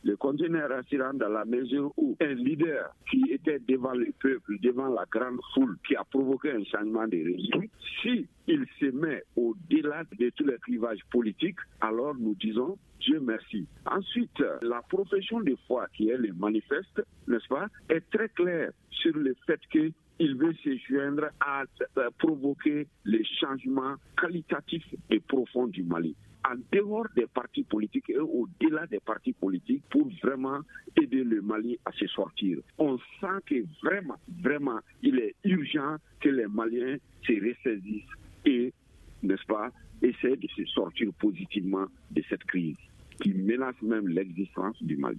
le conteneur rassurant dans la mesure où un leader qui était devant le peuple, devant la grande foule, qui a provoqué un changement de régime, si il se met au-delà de tous les clivages politiques, alors nous disons Dieu merci. Ensuite, la profession de foi qui est le manifeste, n'est-ce pas, est très claire sur le fait qu'il veut se joindre à provoquer les changements qualitatifs et profonds du Mali, en dehors des partis politiques et au-delà des partis politiques, pour vraiment aider le Mali à se sortir. On sent que vraiment, il est urgent que les Maliens se ressaisissent et, n'est-ce pas, essaient de se sortir positivement de cette crise qui menace même l'existence du Mali.